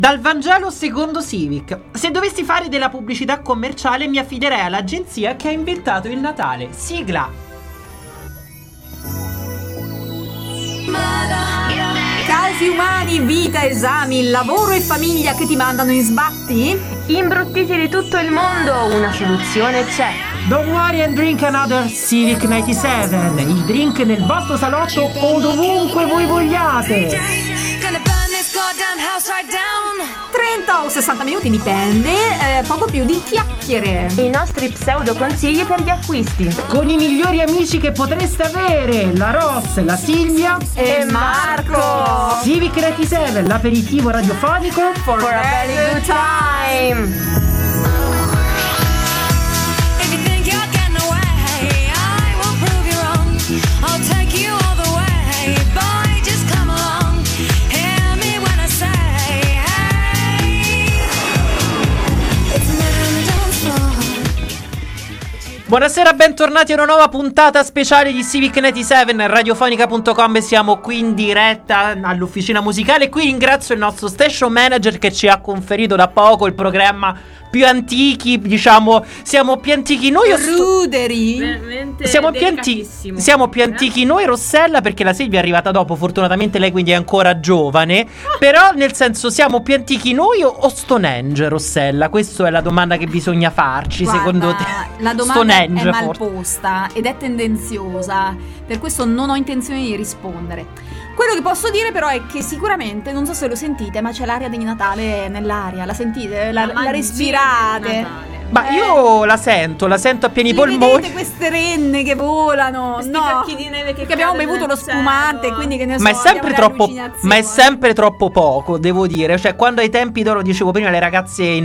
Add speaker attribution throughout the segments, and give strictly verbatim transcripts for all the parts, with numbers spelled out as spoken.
Speaker 1: Dal Vangelo secondo Civic. Se dovessi fare della pubblicità commerciale mi affiderei all'agenzia che ha inventato il Natale. Sigla.
Speaker 2: Casi umani, vita, esami, lavoro e famiglia che ti mandano in sbatti?
Speaker 3: Imbruttiti di tutto il mondo, una soluzione c'è.
Speaker 1: Don't worry and drink another Civic novantasette. Il drink nel vostro salotto o dovunque voi vogliate.
Speaker 2: trenta o sessanta minuti, dipende, eh, poco più di chiacchiere.
Speaker 3: I nostri pseudo consigli per gli acquisti.
Speaker 1: Con i migliori amici che potreste avere, la Ross, la Silvia
Speaker 2: e Marco.
Speaker 1: Civic novantasette, l'aperitivo radiofonico
Speaker 3: For, for a very good time.
Speaker 1: Buonasera, bentornati a una nuova puntata speciale di Civic novantasette, radiofonica punto com. Siamo qui in diretta all'officina musicale. Qui ringrazio il nostro station manager che ci ha conferito da poco il programma più antichi, diciamo, siamo più antichi noi o
Speaker 2: Ruderi.
Speaker 3: Veramente
Speaker 1: siamo più, anti- siamo più antichi noi, Rossella, perché la Silvia è arrivata dopo, fortunatamente lei quindi è ancora giovane. Però nel senso, siamo più antichi noi o, o Stonehenge, Rossella? Questa è la domanda che bisogna farci.
Speaker 2: Guarda,
Speaker 1: secondo te
Speaker 2: la domanda
Speaker 1: Stonehenge,
Speaker 2: è mal
Speaker 1: forse
Speaker 2: posta ed è tendenziosa, per questo non ho intenzione di rispondere. Quello che posso dire però è che sicuramente, non so se lo sentite, ma c'è l'aria di Natale nell'aria. La sentite? La, la, la respirate?
Speaker 1: Ma
Speaker 2: eh,
Speaker 1: io la sento, la sento a pieni
Speaker 2: li
Speaker 1: polmoni.
Speaker 2: Vedete queste renne che volano?
Speaker 3: Questi
Speaker 2: No,
Speaker 3: tacchi di neve che
Speaker 2: perché abbiamo
Speaker 3: cadono
Speaker 2: bevuto lo
Speaker 3: nel cielo.
Speaker 2: spumante, quindi che ne so,
Speaker 1: Ma è sempre
Speaker 2: abbiamo
Speaker 1: troppo
Speaker 2: le allucinazioni.
Speaker 1: Ma è sempre troppo poco, devo dire. Cioè, quando ai tempi d'oro, dicevo prima, le ragazze in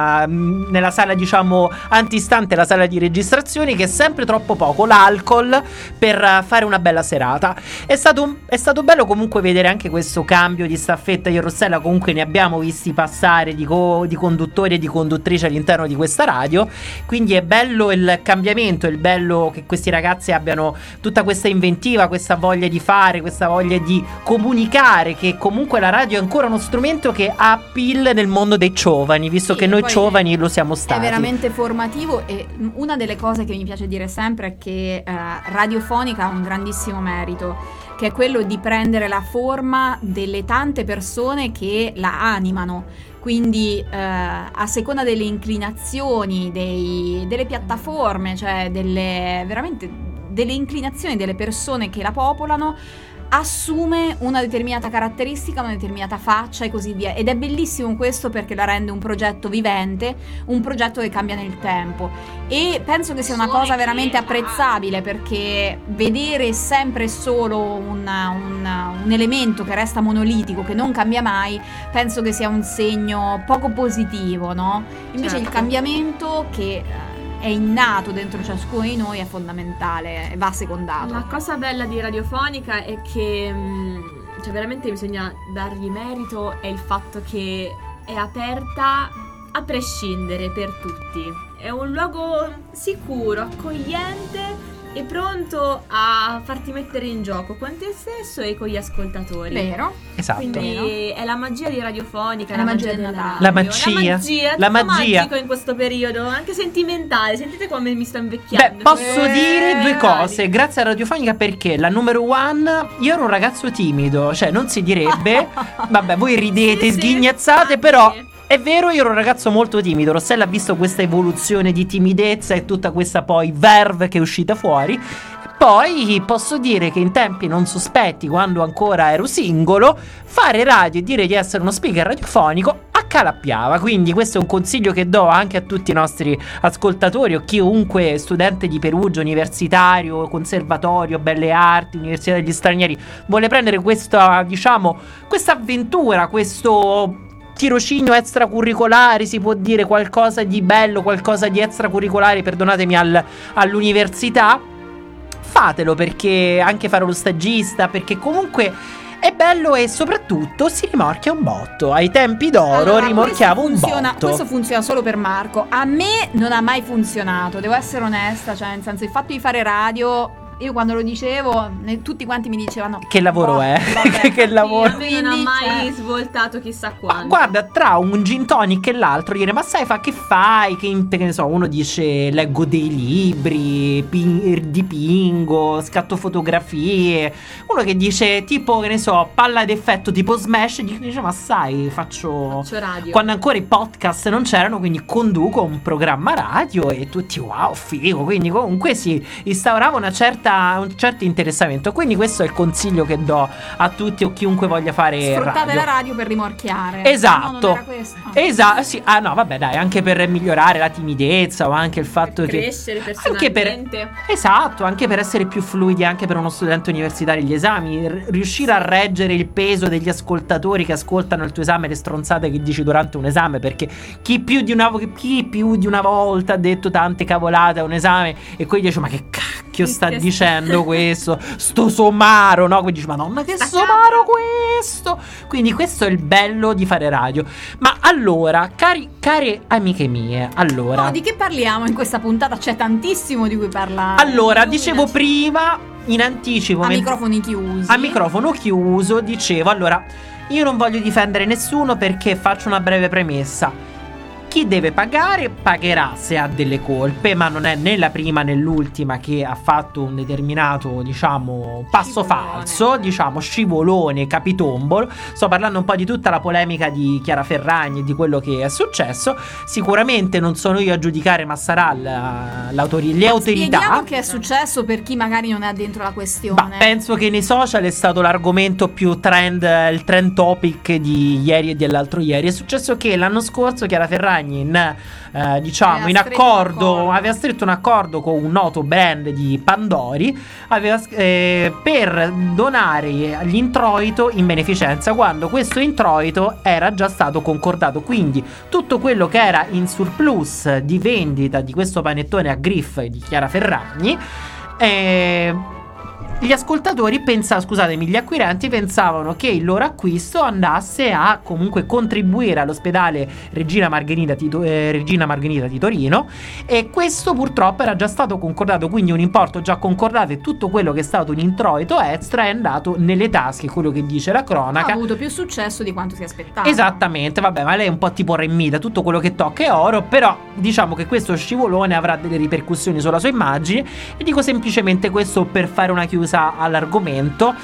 Speaker 1: uh, nella sala, diciamo, antistante la sala di registrazioni, che è sempre troppo poco l'alcol per uh, fare una bella serata. È stato, un, è stato bello comunque vedere anche questo cambio di staffetta. Io e Rossella comunque ne abbiamo visti passare di, co- di conduttori e di conduttrici all'interno di questa radio. Quindi è bello il cambiamento, è il bello che questi ragazzi abbiano tutta questa inventiva, questa voglia di fare, questa voglia di comunicare, che comunque la radio è ancora uno strumento che ha appeal nel mondo dei giovani, visto
Speaker 2: Sì,
Speaker 1: che noi
Speaker 2: poi
Speaker 1: giovani lo siamo
Speaker 2: È
Speaker 1: stati.
Speaker 2: veramente formativo e una delle cose che mi piace dire sempre è che eh, Radiofonica ha un grandissimo merito, che è quello di prendere la forma delle tante persone che la animano. Quindi eh, a seconda delle inclinazioni, dei, delle piattaforme, cioè delle veramente delle inclinazioni delle persone che la popolano, assume una determinata caratteristica, una determinata faccia e così via. Ed è bellissimo questo perché la rende un progetto vivente, un progetto che cambia nel tempo. E penso che sia una cosa veramente apprezzabile, perché vedere sempre solo un, un, un elemento che resta monolitico, che non cambia mai, penso che sia un segno poco positivo, no? Invece
Speaker 3: Certo.
Speaker 2: il cambiamento che è innato dentro ciascuno di noi è fondamentale e va secondato.
Speaker 3: La cosa bella di Radiofonica è che mh, cioè veramente bisogna dargli merito, è il fatto che è aperta a prescindere per tutti. È un luogo sicuro, accogliente e pronto a farti mettere in gioco con te stesso e con gli ascoltatori.
Speaker 2: Vero?
Speaker 1: Esatto.
Speaker 3: Quindi è la magia di Radiofonica,
Speaker 2: È
Speaker 3: la
Speaker 2: la
Speaker 3: magia
Speaker 2: magia
Speaker 3: della
Speaker 2: del
Speaker 3: radio.
Speaker 2: Natale.
Speaker 1: La magia.
Speaker 3: La magia,
Speaker 1: La
Speaker 3: tutto
Speaker 1: magia.
Speaker 3: magico in questo periodo, anche sentimentale. Sentite come mi sto invecchiando.
Speaker 1: Beh, posso
Speaker 2: Eh,
Speaker 1: dire due
Speaker 3: vai.
Speaker 1: cose. Grazie a Radiofonica, perché la numero one, io ero un ragazzo timido, cioè non si direbbe. Vabbè, voi ridete,
Speaker 3: Sì, sì,
Speaker 1: sghignazzate,
Speaker 3: infatti.
Speaker 1: però è vero, io ero un ragazzo molto timido. Rossella ha visto questa evoluzione di timidezza e tutta questa poi verve che è uscita fuori. Poi posso dire che in tempi non sospetti, quando ancora ero singolo, fare radio e dire di essere uno speaker radiofonico accalappiava. Quindi questo è un consiglio che do anche a tutti i nostri ascoltatori o chiunque studente di Perugia, universitario, conservatorio, belle arti, università degli stranieri, vuole prendere questa, diciamo, questa avventura, questo tirocinio extracurricolare, si può dire, qualcosa di bello, qualcosa di extracurricolare, perdonatemi, al, all'università. Fatelo, perché anche fare lo stagista, perché comunque è bello e soprattutto si rimorchia un botto. Ai tempi d'oro
Speaker 2: Allora,
Speaker 1: rimorchiavo un
Speaker 2: questo funziona,
Speaker 1: botto.
Speaker 2: Questo funziona solo per Marco. A me non ha mai funzionato, devo essere onesta, cioè nel senso, il fatto di fare radio io quando lo dicevo ne- tutti quanti mi dicevano
Speaker 1: Che lavoro
Speaker 2: "Boh,
Speaker 1: è?"
Speaker 2: vabbè."
Speaker 1: Che lavoro.
Speaker 3: A me non ha
Speaker 2: Quindi,
Speaker 3: mai
Speaker 2: cioè-
Speaker 3: svoltato chissà
Speaker 1: Ma
Speaker 3: quanto.
Speaker 1: guarda, tra un gin tonic e l'altro dire: ma sai, fa che fai? Che, in- che ne so, uno dice leggo dei libri, pin- dipingo, scatto fotografie. Uno che dice tipo, che ne so, palla d'effetto tipo Smash, e dice: ma sai, faccio...
Speaker 3: Faccio radio.
Speaker 1: Quando ancora i podcast non c'erano, quindi conduco un programma radio e tutti wow, figo. Quindi comunque si instaurava una certa, un certo interessamento. Quindi questo è il consiglio che do a tutti o chiunque voglia fare
Speaker 2: Sfruttate
Speaker 1: radio.
Speaker 2: la radio per rimorchiare.
Speaker 1: Esatto.
Speaker 2: No, non era questo.
Speaker 1: Esatto, sì. Ah no, vabbè, dai, anche per migliorare la timidezza o anche il fatto
Speaker 3: Per
Speaker 1: che
Speaker 3: crescere
Speaker 1: anche per
Speaker 3: personalmente.
Speaker 1: esatto, anche per essere più fluidi anche per uno studente universitario gli esami, r- riuscire a reggere il peso degli ascoltatori che ascoltano il tuo esame, le stronzate che dici durante un esame, perché chi più di una chi più di una volta ha detto tante cavolate a un esame e poi dice: ma che cacchio sta
Speaker 3: Che-
Speaker 1: dicendo questo? Sto somaro, no? Quindi dici: madonna, che
Speaker 3: Sta
Speaker 1: somaro questo! Quindi questo è il bello di fare radio. Ma allora, cari, care amiche mie, allora
Speaker 2: Oh, di che parliamo in questa puntata? C'è tantissimo di cui parlare.
Speaker 1: allora, dicevo prima in anticipo
Speaker 2: A
Speaker 1: men-
Speaker 2: microfoni chiusi.
Speaker 1: a microfono chiuso, dicevo, allora, io non voglio difendere nessuno perché faccio una breve premessa. Chi deve pagare pagherà se ha delle colpe, ma non è né la prima né l'ultima che ha fatto un determinato, diciamo, passo
Speaker 2: Scivolone.
Speaker 1: falso, diciamo, scivolone, capitombolo. Sto parlando un po' di tutta la polemica di Chiara Ferragni e di quello che è successo. Sicuramente non sono io a giudicare, ma sarà la- l'autori- le autorità.
Speaker 2: Spieghiamo che è successo per chi magari non è dentro la questione.
Speaker 1: Ma penso che nei social è stato l'argomento più trend, il trend topic di ieri e dell'altro ieri. È successo che l'anno scorso Chiara Ferragni in, eh, diciamo,
Speaker 2: Aveva
Speaker 1: in
Speaker 2: stretto
Speaker 1: accordo,
Speaker 2: un accordo.
Speaker 1: aveva stretto un accordo con un noto brand di Pandori aveva, eh, per donare l'introito in beneficenza, quando questo introito era già stato concordato. Quindi tutto quello che era in surplus di vendita di questo panettone a Griff di Chiara Ferragni, eh, gli ascoltatori pensavano, scusatemi, gli acquirenti pensavano che il loro acquisto andasse a comunque contribuire all'ospedale Regina Margherita di, To- eh, Regina Margherita di Torino, e questo purtroppo era già stato concordato, quindi un importo già concordato e tutto quello che è stato un introito extra è andato nelle tasche, quello che dice la
Speaker 2: Ha
Speaker 1: cronaca.
Speaker 2: avuto più successo di quanto si aspettava.
Speaker 1: Esattamente, vabbè, ma lei è un po' tipo Remida, tutto quello che tocca è oro, però diciamo che questo scivolone avrà delle ripercussioni sulla sua immagine, e dico semplicemente questo per fare una chiusa all'argomento.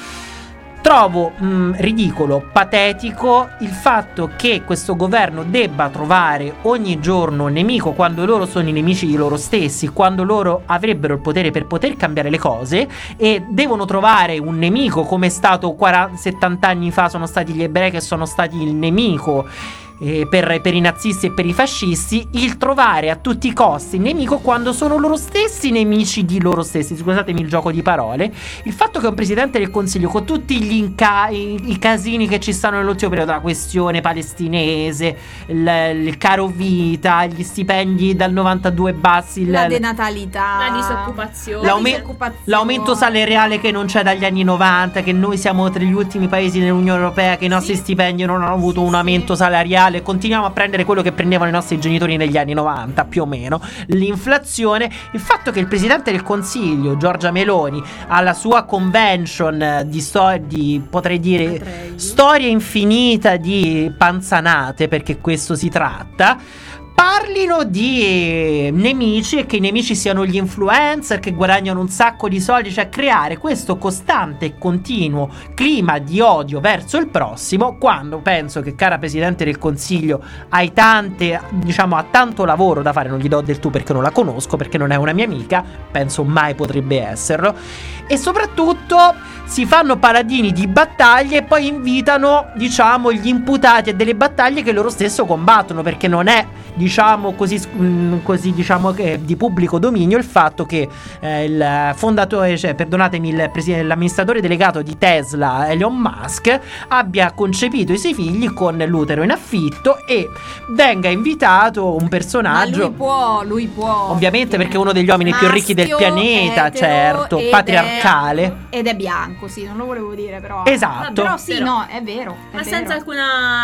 Speaker 1: Trovo mh, ridicolo, patetico il fatto che questo governo debba trovare ogni giorno un nemico quando loro sono i nemici di loro stessi, quando loro avrebbero il potere per poter cambiare le cose, e devono trovare un nemico come è stato quaranta settanta anni fa sono stati gli ebrei che sono stati il nemico. Eh, per, per i nazisti e per i fascisti, il trovare a tutti i costi il nemico quando sono loro stessi nemici di loro stessi. Scusatemi il gioco di parole. Il fatto che un presidente del consiglio, con tutti gli inca- i, i casini che ci stanno nell'ultimo periodo, la questione palestinese, il, il caro vita, gli stipendi dal novantadue bassi, il-
Speaker 2: La denatalità.
Speaker 3: La disoccupazione.
Speaker 2: La
Speaker 1: L'aume-
Speaker 2: disoccupazione.
Speaker 1: l'aumento salariale che non c'è dagli anni novanta, che noi siamo tra gli ultimi paesi nell'Unione Europea che i nostri
Speaker 2: Sì.
Speaker 1: stipendi non hanno avuto
Speaker 2: Sì,
Speaker 1: un aumento
Speaker 2: sì.
Speaker 1: salariale, continuiamo a prendere quello che prendevano i nostri genitori negli anni novanta più o meno, l'inflazione, il fatto che il presidente del consiglio Giorgia Meloni alla sua convention di, sto- di potrei dire
Speaker 3: Potrei.
Speaker 1: storia infinita di panzanate, perché questo si tratta, parlino di nemici e che i nemici siano gli influencer che guadagnano un sacco di soldi, cioè creare questo costante e continuo clima di odio verso il prossimo, quando penso che, cara Presidente del Consiglio, hai tante, diciamo, ha tanto lavoro da fare. Non gli do del tu perché non la conosco, perché non è una mia amica, penso mai potrebbe esserlo, e soprattutto si fanno paladini di battaglie e poi invitano, diciamo, gli imputati a delle battaglie che loro stesso combattono, perché non è, diciamo così, mh, così diciamo che di pubblico dominio il fatto che eh, il fondatore, cioè perdonatemi, il presidente, l'amministratore delegato di Tesla, Elon Musk, abbia concepito i suoi figli con l'utero in affitto e venga invitato un
Speaker 2: Ma
Speaker 1: personaggio,
Speaker 2: lui può, lui può.
Speaker 1: ovviamente, perché è uno degli uomini più ricchi del
Speaker 2: Maschio,
Speaker 1: pianeta,
Speaker 2: etero,
Speaker 1: certo,
Speaker 2: ed è-
Speaker 1: patriarcale.
Speaker 2: Ed è bianco, sì, non lo volevo dire, però.
Speaker 1: Esatto.
Speaker 2: Però sì,
Speaker 3: Però-
Speaker 2: no, è vero. è
Speaker 3: Ma
Speaker 2: vero.
Speaker 3: senza alcuna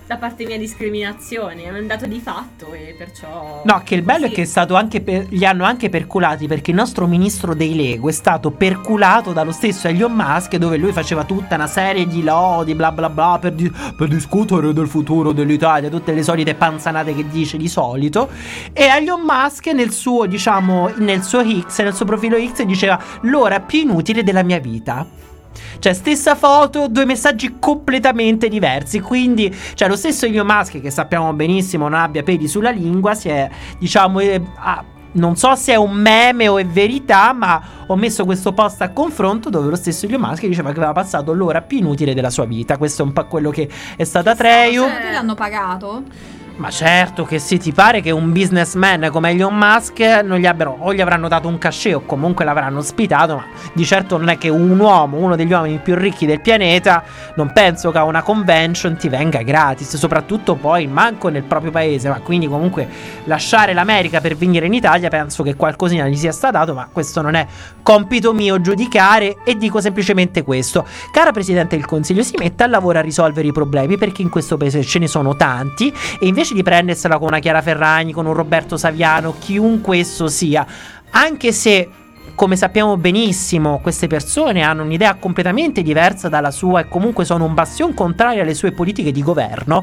Speaker 3: da parte mia discriminazione, è un dato di fatto e perciò...
Speaker 1: No, che il bello
Speaker 3: sì.
Speaker 1: è che è stato anche per, li hanno anche perculati, perché il nostro ministro dei Lego è stato perculato dallo stesso Elon Musk, dove lui faceva tutta una serie di lodi bla bla bla per, di, per discutere del futuro dell'Italia, tutte le solite panzanate che dice di solito. E Elon Musk nel suo, diciamo, nel suo X, nel suo profilo X diceva l'ora più inutile della mia vita. Cioè, stessa foto, due messaggi completamente diversi. Quindi, cioè, lo stesso Elon Musk, che sappiamo benissimo non abbia peli sulla lingua, si è, diciamo, eh, ah, non so se è un meme o è verità, ma ho messo questo post a confronto dove lo stesso Elon Musk diceva che aveva passato l'ora più inutile della sua vita. Questo è un po' quello che è stato Atreyu.
Speaker 2: Secondo te l'hanno pagato?
Speaker 1: Ma certo che sì, ti pare che un businessman come Elon Musk non gli abbiano, o gli avranno dato un cachet o comunque l'avranno ospitato, ma di certo non è che un uomo, uno degli uomini più ricchi del pianeta, non penso che a una convention ti venga gratis, soprattutto poi manco nel proprio paese, ma quindi comunque lasciare l'America per venire in Italia penso che qualcosina gli sia stato dato, ma questo non è compito mio giudicare e dico semplicemente questo. Cara Presidente del Consiglio, si metta al lavoro a risolvere i problemi, perché in questo paese ce ne sono tanti e invece di prendersela con una Chiara Ferragni, con un Roberto Saviano, chiunque esso sia, anche se come sappiamo benissimo queste persone hanno un'idea completamente diversa dalla sua e comunque sono un bastion contrario alle sue politiche di governo,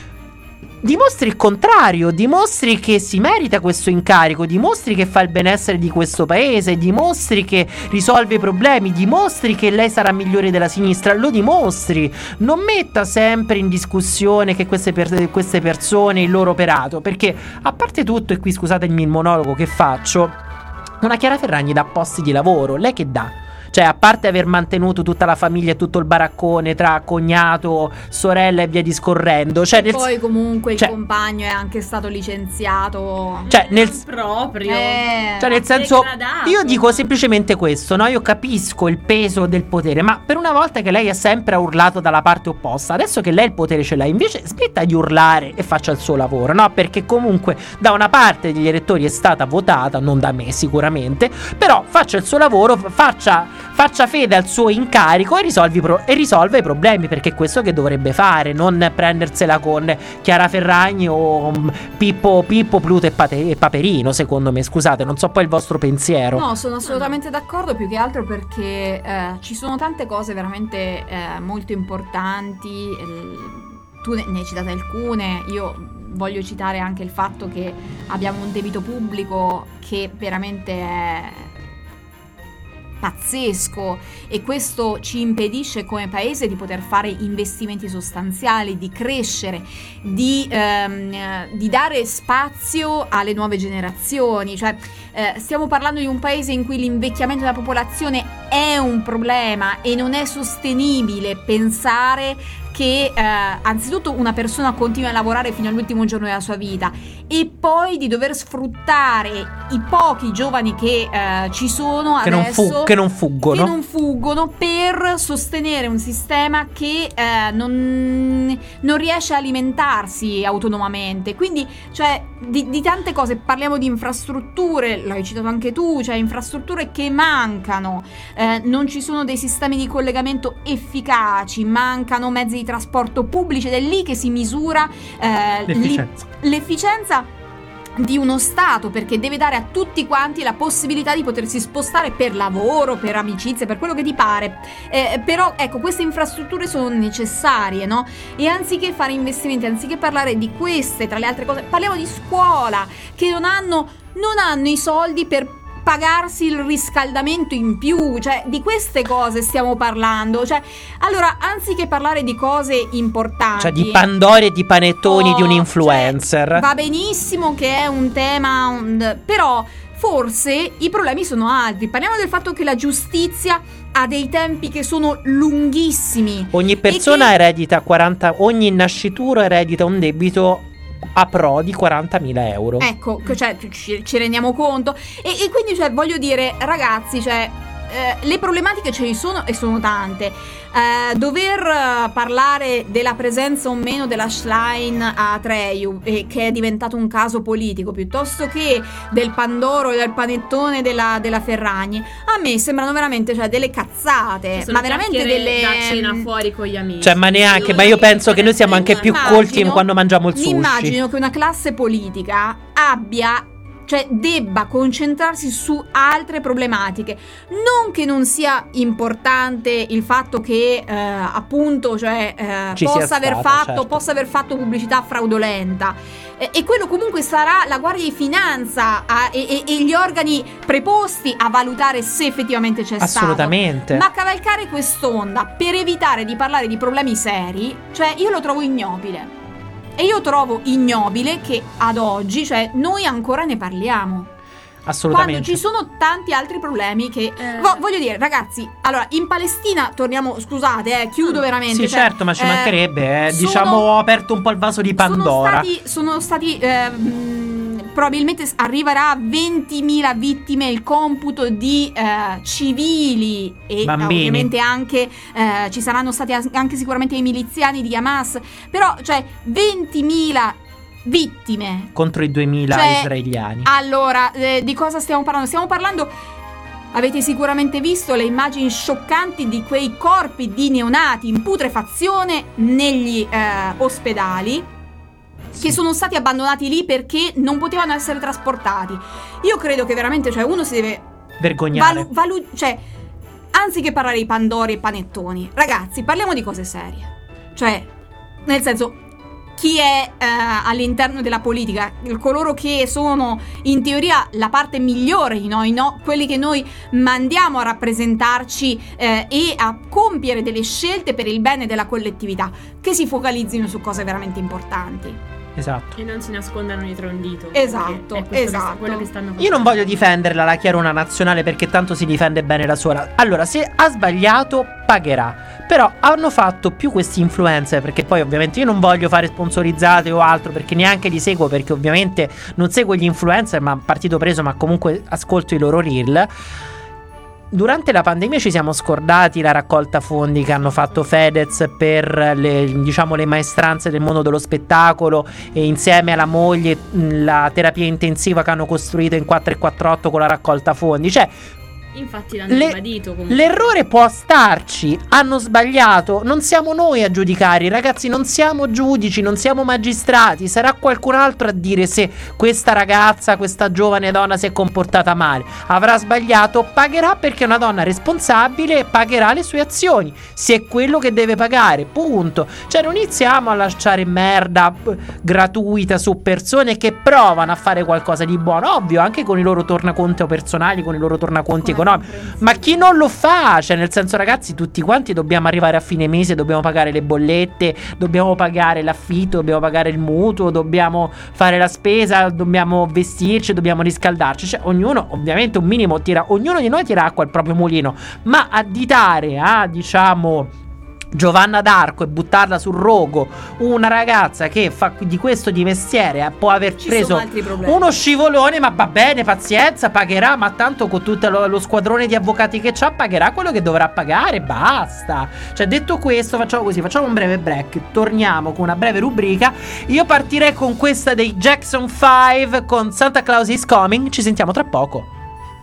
Speaker 1: dimostri il contrario, dimostri che si merita questo incarico, dimostri che fa il benessere di questo paese, dimostri che risolve i problemi, dimostri che lei sarà migliore della sinistra, lo dimostri, non metta sempre in discussione che queste, per- queste persone, il loro operato, perché a parte tutto, e qui scusatemi il monologo che faccio, una Chiara Ferragni dà posti di lavoro, lei che dà? Cioè, a parte aver mantenuto tutta la famiglia e tutto il baraccone tra cognato, sorella e via discorrendo, cioè nel
Speaker 2: Poi comunque
Speaker 1: cioè,
Speaker 2: il compagno è anche stato licenziato.
Speaker 1: Cioè nel
Speaker 3: proprio
Speaker 2: eh,
Speaker 1: Cioè nel senso,
Speaker 3: degradato.
Speaker 1: io dico semplicemente questo, no? Io capisco il peso del potere, ma per una volta che lei ha sempre urlato dalla parte opposta, adesso che lei il potere ce l'ha, invece smetta di urlare e faccia il suo lavoro, no? Perché comunque da una parte degli elettori è stata votata, non da me sicuramente, però faccia il suo lavoro, faccia faccia fede al suo incarico e, risolvi pro- e risolva i problemi, perché è questo che dovrebbe fare, non prendersela con Chiara Ferragni o um, Pippo, Pippo, Pluto e, Pate- e Paperino, secondo me. Scusate, non so poi il vostro pensiero.
Speaker 2: No, sono assolutamente d'accordo, più che altro perché eh, ci sono tante cose veramente eh, molto importanti. eh, Tu ne, ne hai citate alcune, io voglio citare anche il fatto che abbiamo un debito pubblico che veramente è pazzesco e questo ci impedisce come paese di poter fare investimenti sostanziali, di crescere, di, ehm, di dare spazio alle nuove generazioni. Cioè eh, stiamo parlando di un paese in cui l'invecchiamento della popolazione è un problema e non è sostenibile pensare che eh, anzitutto una persona continui a lavorare fino all'ultimo giorno della sua vita e poi di dover sfruttare i pochi giovani che eh, ci sono
Speaker 1: che
Speaker 2: adesso,
Speaker 1: non, fu- che non fuggono
Speaker 2: che non fuggono per sostenere un sistema che eh, non, non riesce a alimentarsi autonomamente. Quindi cioè di, di tante cose, parliamo di infrastrutture, l'hai citato anche tu, cioè infrastrutture che mancano, eh, non ci sono dei sistemi di collegamento efficaci, mancano mezzi di trasporto pubblici ed è lì che si misura eh,
Speaker 1: l'efficienza.
Speaker 2: Li, l'efficienza di uno Stato, perché deve dare a tutti quanti la possibilità di potersi spostare per lavoro, per amicizie, per quello che ti pare, eh, però ecco, queste infrastrutture sono necessarie, no? E anziché fare investimenti, anziché parlare di queste, tra le altre cose, parliamo di scuola, che non hanno, non hanno i soldi per pagarsi il riscaldamento in più, cioè di queste cose stiamo parlando. Cioè, allora, anziché parlare di cose importanti,
Speaker 1: cioè di Pandore e di panettoni
Speaker 2: oh,
Speaker 1: di un influencer,
Speaker 2: cioè, va benissimo che è un tema, un, però forse i problemi sono altri. Parliamo del fatto che la giustizia ha dei tempi che sono lunghissimi.
Speaker 1: Ogni persona
Speaker 2: che...
Speaker 1: eredita quaranta, ogni nascituro eredita un debito a pro di quarantamila euro.
Speaker 2: Ecco, cioè ci, ci rendiamo conto. E, e quindi, cioè, voglio dire, ragazzi, cioè eh, le problematiche ce ne sono e sono tante. Eh, dover eh, parlare della presenza o meno della Schlein a Traiu, eh, che è diventato un caso politico, piuttosto che del Pandoro e del panettone della, della Ferragni, a me sembrano veramente, cioè, delle cazzate, ma veramente delle
Speaker 3: da cena fuori con gli amici.
Speaker 1: Cioè, ma neanche,
Speaker 2: Io-
Speaker 1: ma io penso che noi siamo anche più
Speaker 2: immagino-
Speaker 1: colti quando mangiamo il
Speaker 2: mi
Speaker 1: sushi.
Speaker 2: immagino che una classe politica abbia, cioè debba concentrarsi su altre problematiche, non che non sia importante il fatto che eh, appunto, cioè eh,
Speaker 1: Ci sia
Speaker 2: possa aver
Speaker 1: stata,
Speaker 2: fatto
Speaker 1: certo.
Speaker 2: possa aver fatto pubblicità fraudolenta, eh, e quello comunque sarà la Guardia di Finanza a- e, e- e gli organi preposti a valutare se effettivamente c'è
Speaker 1: Assolutamente.
Speaker 2: stato. Ma cavalcare quest'onda per evitare di parlare di problemi seri, cioè io lo trovo ignobile. E io trovo ignobile che ad oggi, cioè, noi ancora ne parliamo.
Speaker 1: Assolutamente.
Speaker 2: Quando ci sono tanti altri problemi che...
Speaker 3: Eh.
Speaker 2: Vo- voglio dire, ragazzi, allora, in Palestina, torniamo, scusate, eh, chiudo veramente.
Speaker 1: Sì,
Speaker 2: cioè,
Speaker 1: certo, ma ci
Speaker 2: eh,
Speaker 1: mancherebbe, eh.
Speaker 2: sono-
Speaker 1: Diciamo, ho aperto un po' il vaso di Pandora.
Speaker 2: Sono stati, sono stati eh, mh, probabilmente s- arriverà a ventimila vittime il computo di eh, civili e eh,
Speaker 1: Bambini.
Speaker 2: ovviamente anche eh, ci saranno stati as- anche sicuramente i miliziani di Hamas, però cioè ventimila vittime.
Speaker 1: Contro i duemila
Speaker 2: Cioè,
Speaker 1: israeliani.
Speaker 2: Allora, eh, di cosa stiamo parlando? Stiamo parlando, avete sicuramente visto le immagini scioccanti di quei corpi di neonati in putrefazione negli eh, ospedali, che sono stati abbandonati lì perché non potevano essere trasportati. Io credo che veramente, cioè, uno si deve
Speaker 1: Vergognare.
Speaker 2: valu- valu- cioè, anziché parlare di Pandori e panettoni, ragazzi, parliamo di cose serie. Cioè, nel senso, chi è eh, all'interno della politica, coloro che sono in teoria la parte migliore di noi, no? Quelli che noi mandiamo a rappresentarci eh, e a compiere delle scelte per il bene della collettività, che si focalizzino su cose veramente importanti.
Speaker 1: Esatto.
Speaker 3: E non si nascondano dietro un dito.
Speaker 2: Esatto,
Speaker 3: perché è questo
Speaker 2: esatto.
Speaker 3: Che, quello che stanno facendo.
Speaker 1: Io non voglio difenderla la Chiarona nazionale perché tanto si difende bene da sola. Allora, se ha sbagliato, pagherà. Però hanno fatto più questi influencer, perché poi ovviamente io non voglio fare sponsorizzate o altro, perché neanche li seguo, perché ovviamente non seguo gli influencer, ma partito preso, ma comunque ascolto i loro reel. Durante la pandemia ci siamo scordati la raccolta fondi che hanno fatto Fedez per le, diciamo, le maestranze del mondo dello spettacolo, e insieme alla moglie mh, la terapia intensiva che hanno costruito in quattro e quarantotto con la raccolta fondi. Cioè,
Speaker 3: Infatti l'hanno
Speaker 1: Le-
Speaker 3: ribadito comunque.
Speaker 1: l'errore può starci, hanno sbagliato, non siamo noi a giudicare, ragazzi, non siamo giudici, non siamo magistrati, sarà qualcun altro a dire se questa ragazza, questa giovane donna si è comportata male, avrà sbagliato, pagherà perché è una donna responsabile e pagherà le sue azioni, se è quello che deve pagare, punto. Cioè non iniziamo a lasciare merda p- gratuita su persone che provano a fare qualcosa di buono, ovvio, anche con i loro tornaconti personali, con i loro tornaconti
Speaker 2: Come
Speaker 1: economici. Ma chi non lo fa? Cioè, nel senso, ragazzi, tutti quanti dobbiamo arrivare a fine mese, dobbiamo pagare le bollette, dobbiamo pagare l'affitto, dobbiamo pagare il mutuo, dobbiamo fare la spesa, dobbiamo vestirci, dobbiamo riscaldarci. Cioè, ognuno, ovviamente, un minimo tira, ognuno di noi tira acqua al proprio mulino. Ma additare a, diciamo, Giovanna d'Arco e buttarla sul rogo una ragazza che fa di questo di mestiere, eh, può aver
Speaker 2: Ci
Speaker 1: preso
Speaker 2: sono altri problemi.
Speaker 1: uno scivolone, ma va bene, pazienza, pagherà, ma tanto con tutto lo, lo squadrone di avvocati che c'ha pagherà quello che dovrà pagare, basta. Cioè, detto questo, facciamo così, facciamo un breve break, torniamo con una breve rubrica. Io partirei con questa dei Jackson cinque con Santa Claus is Coming, ci sentiamo tra poco.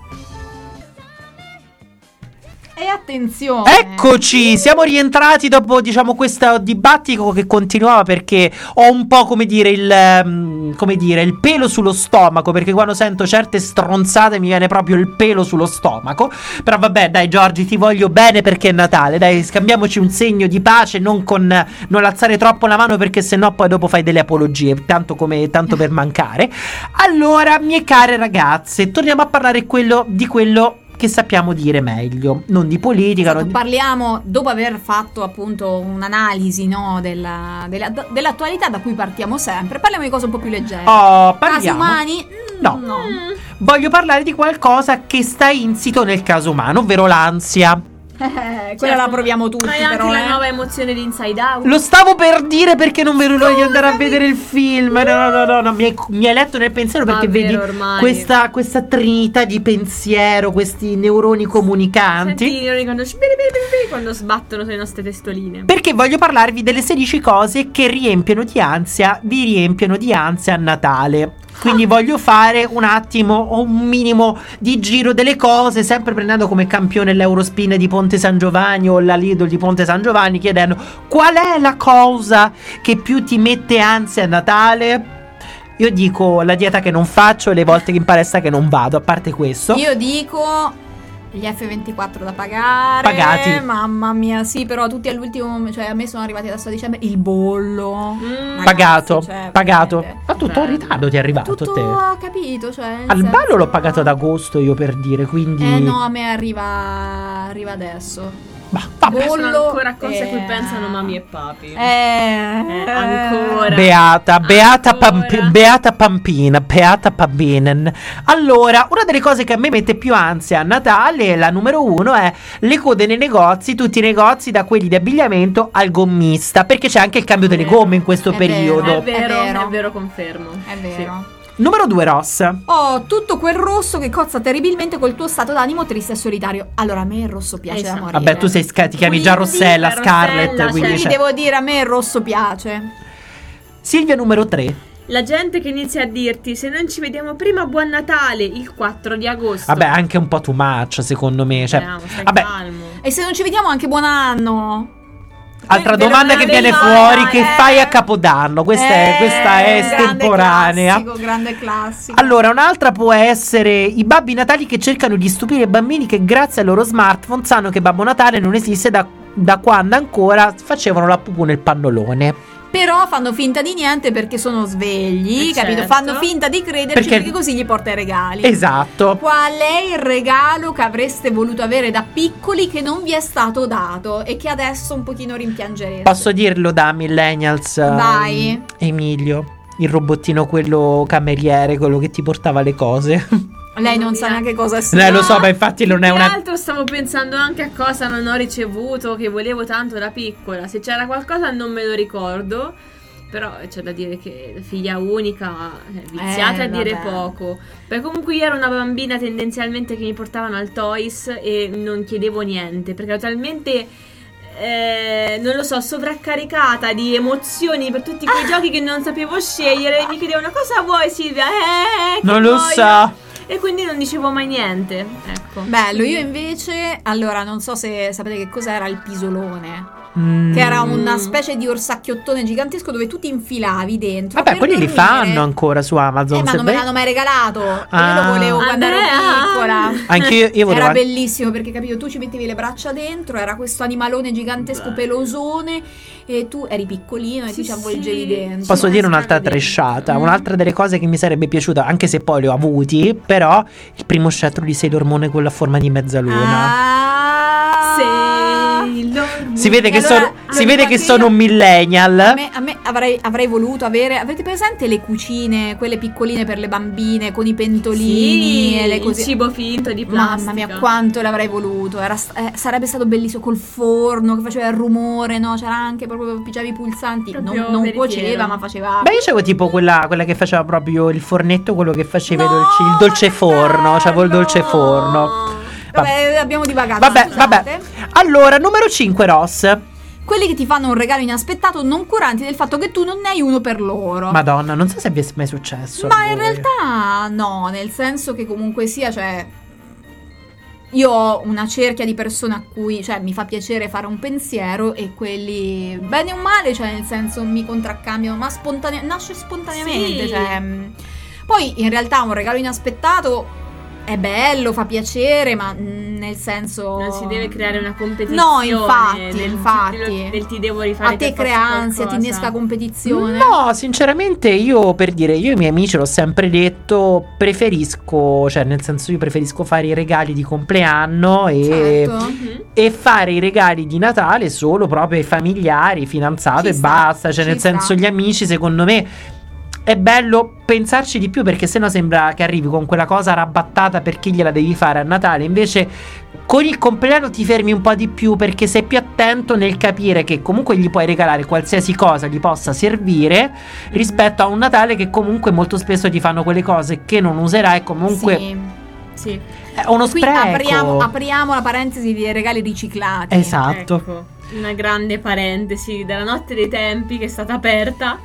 Speaker 2: E attenzione,
Speaker 1: Eccoci, siamo rientrati dopo, diciamo, questo dibattito che continuava, perché ho un po', come dire, il um, come dire, il pelo sullo stomaco, perché quando sento certe stronzate mi viene proprio il pelo sullo stomaco. Però vabbè, dai Giorgi, ti voglio bene perché è Natale, dai, scambiamoci un segno di pace, non con non alzare troppo la mano, perché sennò poi dopo fai delle apologie, tanto come tanto per mancare. Allora, mie care ragazze, torniamo a parlare quello di quello che sappiamo dire meglio, non di politica,
Speaker 2: esatto,
Speaker 1: non di...
Speaker 2: parliamo, dopo aver fatto appunto un'analisi, no, della, della- dell'attualità da cui partiamo sempre, parliamo di cose un po' più leggere.
Speaker 1: Oh,
Speaker 2: Casi
Speaker 1: parliamo.
Speaker 2: umani? Mm,
Speaker 1: No.
Speaker 2: no.
Speaker 3: Mm.
Speaker 1: Voglio parlare di qualcosa che sta insito nel caso umano, ovvero l'ansia.
Speaker 2: Eh, quella la proviamo tutti,
Speaker 3: Ma è anche
Speaker 2: però,
Speaker 3: la
Speaker 2: eh.
Speaker 3: nuova emozione di Inside Out.
Speaker 1: Lo stavo per dire perché non vedo l'ora di andare a vedere il film. No, no, no, no, no. Mi, hai, mi hai letto nel pensiero perché
Speaker 3: Ah,
Speaker 1: vedi
Speaker 3: vero, ormai.
Speaker 1: questa, questa trinità di pensiero, questi neuroni comunicanti.
Speaker 3: Senti i neuroni quando, quando sbattono sulle nostre testoline.
Speaker 1: Perché voglio parlarvi delle sedici cose che riempiono di ansia, vi riempiono di ansia a Natale. Quindi voglio fare un attimo un minimo di giro delle cose, sempre prendendo come campione l'Eurospin di Ponte San Giovanni o la Lidl di Ponte San Giovanni, chiedendo qual è la cosa che più ti mette ansia a Natale. Io dico la dieta che non faccio e le volte che in palestra che non vado, a parte questo.
Speaker 2: Io dico gli F ventiquattro da pagare.
Speaker 1: Pagati.
Speaker 2: Mamma mia, sì, però tutti all'ultimo, cioè a me sono arrivati adesso a dicembre. Il bollo.
Speaker 3: Mm.
Speaker 2: Ragazzi,
Speaker 1: Pagato,
Speaker 2: cioè,
Speaker 1: pagato.
Speaker 2: veramente.
Speaker 1: Ma tutto in ritardo ti è arrivato
Speaker 2: Tutto
Speaker 1: te.
Speaker 2: ho capito, cioè nel
Speaker 1: Al ballo
Speaker 2: senso-
Speaker 1: l'ho pagato ad agosto io, per dire, quindi
Speaker 2: Eh no, a me arriva arriva adesso.
Speaker 1: bah, vabbè.
Speaker 2: Bollo,
Speaker 3: Sono ancora cose a cui
Speaker 2: eh,
Speaker 3: pensano mamma e papi.
Speaker 2: Eh,
Speaker 3: Eh, ancora.
Speaker 1: Beata, Beata,
Speaker 3: Ancora.
Speaker 1: Pamp- Beata Pampina, Beata Pampinen. Allora, una delle cose che a me mette più ansia a Natale, la numero uno, è le code nei negozi, tutti i negozi, da quelli di abbigliamento al gommista, perché c'è anche il cambio delle gomme in questo
Speaker 2: È vero.
Speaker 1: periodo.
Speaker 3: È vero,
Speaker 2: È vero.
Speaker 3: è vero, confermo.
Speaker 2: È vero.
Speaker 1: Numero due, Ross.
Speaker 2: Ho tutto quel rosso che cozza terribilmente col tuo stato d'animo triste e solitario. Allora, a me il rosso piace da
Speaker 3: Esatto.
Speaker 2: morire.
Speaker 1: Vabbè, tu sei sca- ti chiami già
Speaker 3: Quindi,
Speaker 1: Rossella,
Speaker 3: Rossella,
Speaker 1: Scarlett,
Speaker 3: cioè,
Speaker 1: quindi
Speaker 2: Quindi
Speaker 1: c'è.
Speaker 2: devo dire, a me il rosso piace.
Speaker 1: Silvia, numero tre.
Speaker 3: La gente che inizia a dirti se non ci vediamo prima buon Natale il quattro di agosto.
Speaker 1: Vabbè, anche un po' too much, secondo me. Cioè,
Speaker 3: Speriamo, stai
Speaker 1: vabbè,
Speaker 3: calmo.
Speaker 2: E se non ci vediamo, anche buon anno.
Speaker 1: altra
Speaker 3: Ve lo
Speaker 1: domanda che
Speaker 3: volevo
Speaker 1: viene
Speaker 3: fare,
Speaker 1: fuori: che
Speaker 2: eh.
Speaker 1: fai a Capodanno? Questa è, questa è
Speaker 2: Eh, grande
Speaker 1: estemporanea.
Speaker 2: classico, grande classico.
Speaker 1: Allora, un'altra può essere i babbi natali che cercano di stupire i bambini che grazie al loro smartphone sanno che Babbo Natale non esiste da, da quando ancora facevano la pupù nel pannolone.
Speaker 2: Però fanno finta di niente perché sono svegli,
Speaker 3: Eh,
Speaker 2: capito?
Speaker 3: certo.
Speaker 2: Fanno finta di crederci
Speaker 1: Perché-
Speaker 2: perché così gli porta i regali.
Speaker 1: Esatto.
Speaker 2: Qual è il regalo che avreste voluto avere da piccoli che non vi è stato dato e che adesso un pochino rimpiangerete?
Speaker 1: Posso dirlo da millennials? ehm,
Speaker 2: Vai.
Speaker 1: Emilio, il robottino, quello cameriere, quello che ti portava le cose.
Speaker 2: Lei non sa neanche cosa sia.
Speaker 1: Eh, lo so, ma infatti non è
Speaker 3: Tra
Speaker 1: una.
Speaker 3: l'altro stavo pensando anche a cosa non ho ricevuto che volevo tanto da piccola. Se c'era qualcosa non me lo ricordo. Però c'è da dire che figlia unica, eh, viziata
Speaker 2: Eh,
Speaker 3: a dire
Speaker 2: vabbè.
Speaker 3: poco. Perché comunque io ero una bambina tendenzialmente che mi portavano al Toys e non chiedevo niente. Perché ero talmente, eh, non lo so, sovraccaricata di emozioni per tutti quei giochi che non sapevo scegliere. E mi chiedevano cosa vuoi Silvia? Eh, che
Speaker 1: Non lo
Speaker 3: voglio?"
Speaker 1: so.
Speaker 3: E quindi non dicevo mai niente. Ecco.
Speaker 2: Bello, io invece, allora non so se sapete che cos'era il pisolone.
Speaker 1: Mm.
Speaker 2: Che era una specie di orsacchiottone gigantesco dove tu ti infilavi dentro.
Speaker 1: Vabbè,
Speaker 2: per
Speaker 1: quelli li
Speaker 2: dormire.
Speaker 1: fanno ancora su Amazon.
Speaker 2: Eh, ma
Speaker 1: se
Speaker 2: non me
Speaker 1: vai-
Speaker 2: l'hanno mai regalato.
Speaker 1: Ah.
Speaker 2: Io lo volevo quando ero
Speaker 3: Andrea.
Speaker 2: piccola.
Speaker 1: Anche io, io volevo.
Speaker 2: Era bellissimo perché capito, tu ci mettevi le braccia dentro, era questo animalone gigantesco pelosone e tu eri piccolino e
Speaker 3: Sì,
Speaker 2: ti ci avvolgevi
Speaker 3: sì.
Speaker 2: dentro.
Speaker 1: Posso
Speaker 3: Sì,
Speaker 1: dire un'altra
Speaker 3: stare dentro.
Speaker 1: tresciata?
Speaker 2: Mm.
Speaker 1: Un'altra delle cose che mi sarebbe piaciuta, anche se poi le ho avuti, però il primo scettro di Sailor Moon con la forma di mezzaluna.
Speaker 2: Ah.
Speaker 3: Sailor Moon.
Speaker 1: Si vede che,
Speaker 2: Allora,
Speaker 1: sono, si
Speaker 2: allora,
Speaker 1: vede che
Speaker 2: perché
Speaker 1: sono
Speaker 2: io-
Speaker 1: un millennial.
Speaker 2: A me, a me avrei, avrei voluto avere. Avete presente le cucine, quelle piccoline per le bambine con i pentolini
Speaker 3: Sì,
Speaker 2: e le
Speaker 3: il
Speaker 2: cose?
Speaker 3: cibo finto di plastica.
Speaker 2: Mamma mia, quanto l'avrei voluto. Era, st- eh, sarebbe stato bellissimo col forno che faceva il rumore, no? C'era anche proprio pigiavi i pulsanti. Non,
Speaker 3: Proprio
Speaker 2: non
Speaker 3: veritiero.
Speaker 2: cuoceva, ma faceva.
Speaker 1: Beh, io c'avevo tipo quella, quella che faceva proprio il fornetto, quello che faceva i
Speaker 2: No,
Speaker 1: dolci, il
Speaker 2: ma
Speaker 1: dolce
Speaker 2: che
Speaker 1: forno. C'avevo il dolce
Speaker 2: bello!
Speaker 1: forno.
Speaker 2: Vabbè, abbiamo divagato.
Speaker 1: Vabbè,
Speaker 2: scusate.
Speaker 1: vabbè. Allora, numero cinque, Ross.
Speaker 2: Quelli che ti fanno un regalo inaspettato, non curanti del fatto che tu non ne hai uno per loro.
Speaker 1: Madonna, non so se vi è mai successo. a
Speaker 2: Ma in
Speaker 1: voi.
Speaker 2: realtà no, nel senso che comunque sia, cioè, io ho una cerchia di persone a cui, cioè, mi fa piacere fare un pensiero e quelli, bene o male, cioè, nel senso, mi contraccambiano, ma spontanea- nasce spontaneamente,
Speaker 3: Sì.
Speaker 2: cioè. mh. Poi, in realtà, un regalo inaspettato è bello, fa piacere, ma mh, nel senso...
Speaker 3: Non si deve creare una competizione.
Speaker 2: No, infatti,
Speaker 3: del,
Speaker 2: infatti.
Speaker 3: Del, del ti devo rifare
Speaker 2: A te
Speaker 3: per
Speaker 2: crea
Speaker 3: forza
Speaker 2: ansia, ti
Speaker 3: qualcosa.
Speaker 2: innesca competizione.
Speaker 1: No, sinceramente io, per dire, io e i miei amici l'ho sempre detto, preferisco, cioè nel senso io preferisco fare i regali di compleanno e,
Speaker 2: Certo.
Speaker 3: Mhm.
Speaker 1: e fare i regali di Natale solo proprio ai familiari, fidanzato
Speaker 2: Ci
Speaker 1: e
Speaker 2: sta,
Speaker 1: basta, cioè
Speaker 2: ci
Speaker 1: nel
Speaker 2: sta.
Speaker 1: senso gli amici secondo me è bello pensarci di più perché sennò sembra che arrivi con quella cosa arrabattata per chi gliela devi fare a Natale, invece Con il compleanno ti fermi un po' di più perché sei più attento nel capire che comunque gli puoi regalare qualsiasi cosa gli possa servire, rispetto a un Natale che comunque molto spesso ti fanno quelle cose che non userai, comunque
Speaker 2: Sì.
Speaker 3: Sì.
Speaker 1: è uno
Speaker 2: Qui
Speaker 1: spreco.
Speaker 2: apriamo, apriamo la parentesi dei regali riciclati.
Speaker 1: Esatto.
Speaker 3: Ecco, una grande parentesi della notte dei tempi che è stata aperta.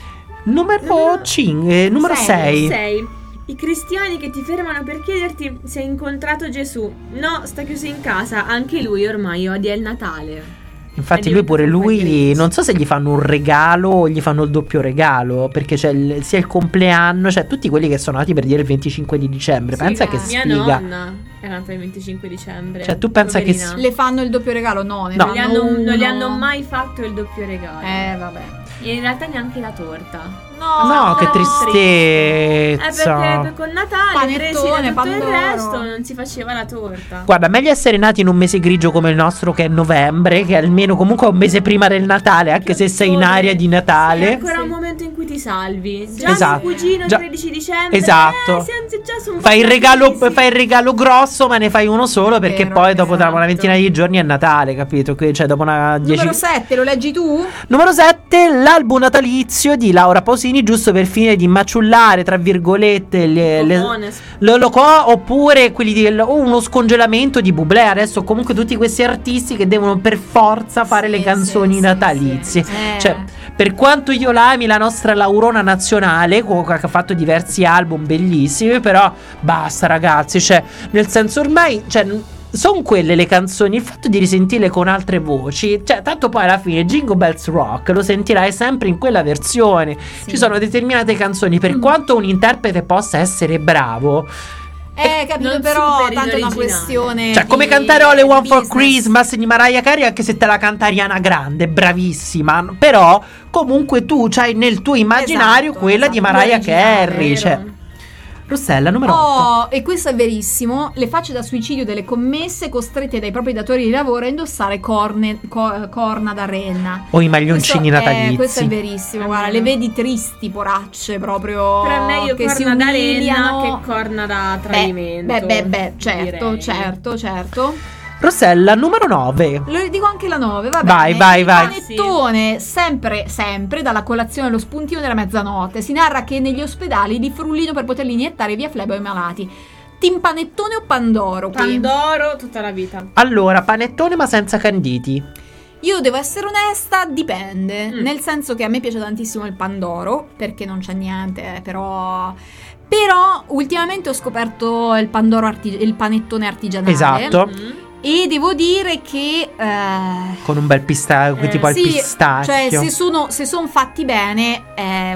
Speaker 1: Numero cinque, numero sei.
Speaker 3: sei. I cristiani che ti fermano per chiederti se hai incontrato Gesù. No, sta chiuso in casa. Anche lui ormai odia il Natale.
Speaker 1: Infatti
Speaker 3: È
Speaker 1: lui pure
Speaker 3: diventato
Speaker 1: lui,
Speaker 3: un po'
Speaker 1: non so se gli fanno un regalo o gli fanno il doppio regalo, perché c'è il- sia il compleanno, cioè tutti quelli che sono nati per dire il venticinque di dicembre.
Speaker 2: Sì,
Speaker 1: Pensa
Speaker 2: eh.
Speaker 1: che
Speaker 3: Mia
Speaker 1: sfiga.
Speaker 3: nonna era nata il venticinque dicembre.
Speaker 1: Cioè, tu pensa che
Speaker 3: Poverina.
Speaker 2: Le fanno il doppio regalo? No, ne
Speaker 1: No.
Speaker 3: Non, gli
Speaker 2: fanno
Speaker 3: hanno, non gli
Speaker 2: uno.
Speaker 3: hanno mai fatto il doppio regalo.
Speaker 2: Eh, vabbè.
Speaker 3: E in realtà neanche la torta.
Speaker 2: No,
Speaker 1: No, che
Speaker 3: no.
Speaker 1: tristezza.
Speaker 3: Eh, perché con Natale, presi da
Speaker 2: Panettone,
Speaker 3: tutto il
Speaker 2: Pandoro.
Speaker 3: resto, non si faceva la torta.
Speaker 1: Guarda, meglio essere nati in un mese grigio come il nostro, che è novembre, che almeno comunque è un mese prima del Natale, anche se sei in aria di
Speaker 3: È
Speaker 1: Natale.
Speaker 3: ancora
Speaker 2: Sì.
Speaker 3: un momento in cui ti salvi. Già
Speaker 1: Esatto.
Speaker 3: mio cugino
Speaker 1: Già-
Speaker 3: tredici dicembre.
Speaker 1: Esatto.
Speaker 3: Eh, siamo già su un
Speaker 1: Fai il,
Speaker 3: po'
Speaker 1: regalo,
Speaker 3: crisi.
Speaker 1: fai il regalo grosso, ma ne fai uno solo, perché
Speaker 2: Vero,
Speaker 1: poi dopo tra
Speaker 3: esatto.
Speaker 1: una ventina di giorni è Natale, capito? Que- Cioè dopo una dieci...
Speaker 2: Numero sette, lo leggi tu?
Speaker 1: Numero sette, l'album natalizio di Laura Pausini, giusto per finire di maciullare, tra virgolette, le, le,
Speaker 3: Cocone.
Speaker 1: lo loco, oppure quelli di, o uno scongelamento di Bublé. Adesso comunque tutti questi artisti che devono per forza fare
Speaker 2: Sì,
Speaker 1: le
Speaker 2: sì,
Speaker 1: canzoni
Speaker 2: sì,
Speaker 1: natalizie.
Speaker 2: sì. Eh.
Speaker 1: Cioè, per quanto io l'ami, la nostra Laurona nazionale, co- che ha fatto diversi album bellissimi, però basta ragazzi, cioè, nel senso ormai, cioè, sono quelle le canzoni, il fatto di risentirle con altre voci, cioè tanto poi alla fine Jingle Bells Rock lo sentirai sempre in quella versione.
Speaker 2: Sì.
Speaker 1: Ci sono determinate canzoni, per
Speaker 2: Mm.
Speaker 1: quanto un interprete possa essere bravo,
Speaker 2: Eh, capito,
Speaker 3: non
Speaker 2: però
Speaker 3: superi
Speaker 2: tanto è una
Speaker 3: l'originale.
Speaker 2: questione.
Speaker 1: cioè come
Speaker 2: di-
Speaker 1: cantare All I Want
Speaker 2: di
Speaker 1: for
Speaker 2: business.
Speaker 1: Christmas di Mariah Carey, anche se te la canta Ariana Grande, bravissima, però comunque tu c'hai nel tuo immaginario
Speaker 2: Esatto,
Speaker 1: quella di
Speaker 2: esatto,
Speaker 1: Mariah
Speaker 2: l'originale,
Speaker 1: Carey,
Speaker 3: vero.
Speaker 1: cioè. Rossella, numero otto.
Speaker 2: Oh, e questo è verissimo. Le facce da suicidio delle commesse costrette dai propri datori di lavoro a indossare corne- co- corna da renna.
Speaker 1: O i maglioncini
Speaker 2: Questo è-
Speaker 1: natalizi.
Speaker 2: questo è verissimo, guarda, le vedi tristi, poracce proprio.
Speaker 3: Però è meglio
Speaker 2: che si
Speaker 3: corna da renna
Speaker 2: umiliano.
Speaker 3: che corna da tradimento.
Speaker 2: Beh, beh, beh, certo,
Speaker 3: direi.
Speaker 2: certo, certo.
Speaker 1: Rossella, numero nove.
Speaker 2: Lo dico anche la nove, va
Speaker 1: Vai,
Speaker 2: bene.
Speaker 1: vai,
Speaker 2: Il
Speaker 1: vai.
Speaker 2: panettone, sempre, sempre, dalla colazione allo spuntino della mezzanotte. Si narra che negli ospedali di frullino per poterli iniettare via flebo ai malati. Team panettone o pandoro qui?
Speaker 3: Pandoro tutta la vita.
Speaker 1: Allora, panettone ma senza canditi.
Speaker 2: Io devo essere onesta, dipende.
Speaker 3: Mm.
Speaker 2: Nel senso che a me piace tantissimo il pandoro, perché non c'è niente, eh, però... Però ultimamente ho scoperto il pandoro arti- il panettone artigianale.
Speaker 1: Esatto.
Speaker 3: Mm.
Speaker 2: E devo dire che... eh,
Speaker 1: Con un bel pistacchio,
Speaker 3: Eh,
Speaker 1: tipo al
Speaker 2: sì,
Speaker 1: pistacchio.
Speaker 2: cioè se sono se son fatti bene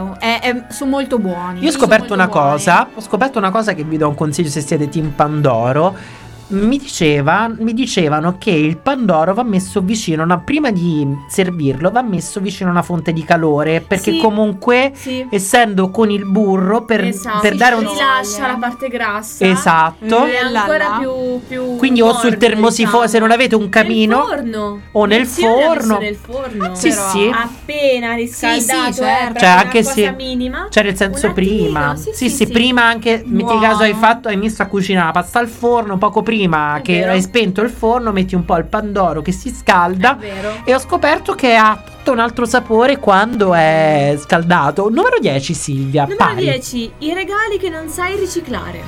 Speaker 2: sono molto buoni.
Speaker 1: Io ho
Speaker 2: Sì,
Speaker 1: scoperto
Speaker 2: son
Speaker 1: una
Speaker 2: molto buoni.
Speaker 1: cosa, ho scoperto una cosa che vi do un consiglio se siete team Pandoro. Mi, diceva, mi dicevano che il pandoro va messo vicino, una, prima di servirlo, va messo vicino a una fonte di calore, perché
Speaker 3: Sì.
Speaker 1: comunque,
Speaker 3: Sì.
Speaker 1: essendo con il burro, per,
Speaker 3: Esatto.
Speaker 1: per
Speaker 3: Si
Speaker 1: dare un...
Speaker 3: rilascia la parte grassa.
Speaker 1: Esatto.
Speaker 3: È
Speaker 2: là
Speaker 3: ancora
Speaker 2: là.
Speaker 3: più, più
Speaker 1: Quindi o sul
Speaker 3: morbido,
Speaker 1: termosifone,
Speaker 3: diciamo.
Speaker 1: se non avete un camino,
Speaker 3: nel forno.
Speaker 1: o nel
Speaker 3: Lezione ha messo
Speaker 1: forno.
Speaker 3: nel forno.
Speaker 1: Sì,
Speaker 2: Però-
Speaker 1: sì.
Speaker 3: Appena riscaldato,
Speaker 2: Sì, sì,
Speaker 3: eh,
Speaker 2: certo.
Speaker 3: proprio
Speaker 1: Cioè,
Speaker 3: una
Speaker 1: anche
Speaker 3: cosa
Speaker 1: se-
Speaker 3: minima.
Speaker 1: Cioè nel senso
Speaker 3: Un
Speaker 1: prima.
Speaker 3: attimino,
Speaker 1: Sì, sì, prima anche, metti
Speaker 2: Buono.
Speaker 1: caso hai fatto, hai messo a cucinare la pasta al forno, poco prima
Speaker 3: È
Speaker 1: che
Speaker 3: vero.
Speaker 1: hai spento il forno, metti un po' il pandoro che si scalda.
Speaker 3: È vero.
Speaker 1: E ho scoperto che ha tutto un altro sapore quando è scaldato. Numero dieci, Silvia.
Speaker 3: Numero
Speaker 1: pari.
Speaker 3: dieci. I regali che non sai riciclare.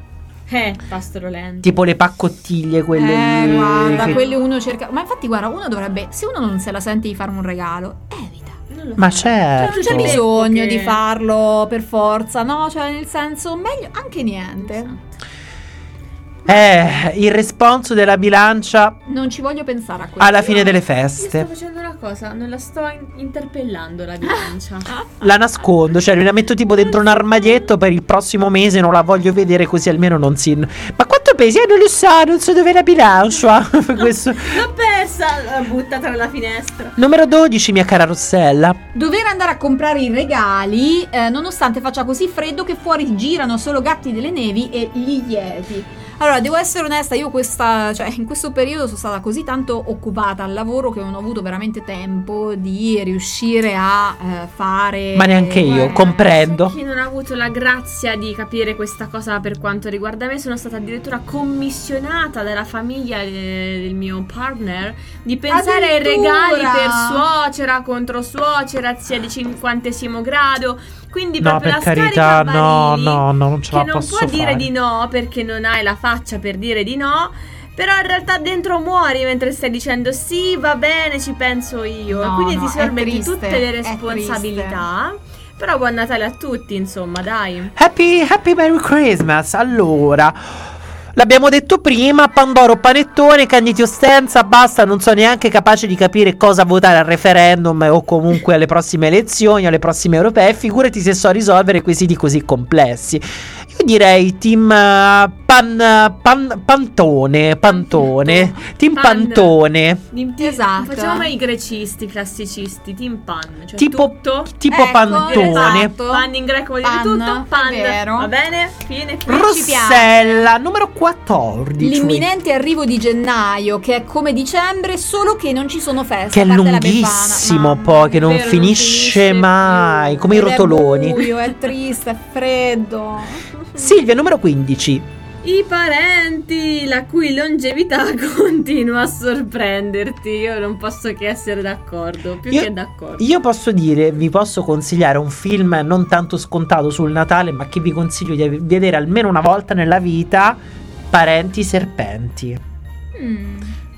Speaker 3: Eh, Pastoro Lento.
Speaker 1: Tipo le paccottiglie, quelle
Speaker 2: Eh,
Speaker 1: lì.
Speaker 2: guarda,
Speaker 1: che-
Speaker 2: quelle uno cerca. Ma infatti, guarda, uno dovrebbe. Se uno non se la sente di fare un regalo, evita.
Speaker 3: Non lo
Speaker 1: Ma
Speaker 3: so.
Speaker 1: certo.
Speaker 2: Non c'è
Speaker 3: Certo.
Speaker 2: bisogno
Speaker 3: Che-
Speaker 2: di farlo per forza, no? Cioè, nel senso, meglio anche niente.
Speaker 3: Esatto.
Speaker 1: Eh, il responso della bilancia
Speaker 2: Non ci voglio pensare a questo.
Speaker 1: alla fine delle
Speaker 3: Io sto
Speaker 1: feste.
Speaker 3: facendo una cosa, non la sto in- interpellando la bilancia.
Speaker 1: La nascondo, cioè la metto tipo dentro un armadietto per il prossimo mese, non la voglio vedere così almeno non si... Ma quanto pesi? Eh, non lo so, non so dove è la bilancia. Questo.
Speaker 3: L'ho persa, l'ho buttata dalla finestra.
Speaker 1: Numero dodici, mia cara Rossella.
Speaker 2: Dover andare a comprare i regali, eh, nonostante faccia così freddo che fuori girano solo gatti delle nevi e gli yeti. Allora, devo essere onesta, io questa, cioè, in questo periodo sono stata così tanto occupata al lavoro che non ho avuto veramente tempo di riuscire a eh, fare...
Speaker 1: Ma neanche io,
Speaker 2: eh,
Speaker 1: comprendo.
Speaker 3: Chi non ha avuto la grazia di capire questa cosa per quanto riguarda me, sono stata addirittura commissionata dalla famiglia de- del mio partner di pensare ai regali per suocera, contro suocera, zia di cinquantesimo grado. Quindi
Speaker 1: No,
Speaker 3: proprio
Speaker 1: per
Speaker 3: la scarica
Speaker 1: carità,
Speaker 3: a
Speaker 1: no,
Speaker 3: barili,
Speaker 1: no, no, non ce
Speaker 3: che
Speaker 1: la
Speaker 3: non
Speaker 1: posso
Speaker 3: può dire
Speaker 1: fare.
Speaker 3: di no perché non hai la faccia per dire di no. Però in realtà dentro muori mentre stai dicendo sì, va bene, ci penso io.
Speaker 2: No,
Speaker 3: Quindi
Speaker 2: no,
Speaker 3: ti
Speaker 2: è
Speaker 3: sormetti
Speaker 2: triste,
Speaker 3: tutte le
Speaker 2: è
Speaker 3: responsabilità. Però buon Natale a tutti, insomma, dai.
Speaker 1: Happy, happy Merry Christmas. Allora, l'abbiamo detto prima, Pandoro Panettone, Canditi Ostenza, basta, non sono neanche capace di capire cosa votare al referendum o comunque alle prossime elezioni, alle prossime europee, figurati se so risolvere quesiti così complessi. Io direi team uh, pan, pan, Pantone, Pantone, team
Speaker 3: Pan.
Speaker 1: Pantone,
Speaker 2: Esatto.
Speaker 3: Facciamo mai i grecisti, classicisti, team pan. Cioè
Speaker 1: tipo,
Speaker 3: tutto.
Speaker 1: tipo
Speaker 2: Ecco,
Speaker 1: Pantone.
Speaker 2: esatto.
Speaker 3: Pan in greco vuol dire
Speaker 2: Pan,
Speaker 3: tutto. Pan.
Speaker 2: è vero.
Speaker 3: Va bene? Fine.
Speaker 2: Ci
Speaker 1: Rossella, numero quattordici.
Speaker 2: L'imminente arrivo di gennaio, che è come dicembre, solo che non ci sono feste.
Speaker 1: Che è
Speaker 2: a parte la
Speaker 1: lunghissimo
Speaker 2: Befana.
Speaker 1: poi, che non
Speaker 3: vero, non
Speaker 1: finisce
Speaker 3: finisce
Speaker 1: mai,
Speaker 3: più.
Speaker 1: come i
Speaker 2: Ed
Speaker 1: rotoloni.
Speaker 2: È buio, è triste, è freddo.
Speaker 1: Silvia, numero quindici.
Speaker 3: I parenti, la cui longevità continua a sorprenderti. Io non posso che essere d'accordo, più
Speaker 1: Io-
Speaker 3: che d'accordo.
Speaker 1: Io posso dire, vi posso consigliare un film non tanto scontato sul Natale, ma che vi consiglio di vedere almeno una volta nella vita, Parenti Serpenti.
Speaker 2: Mm.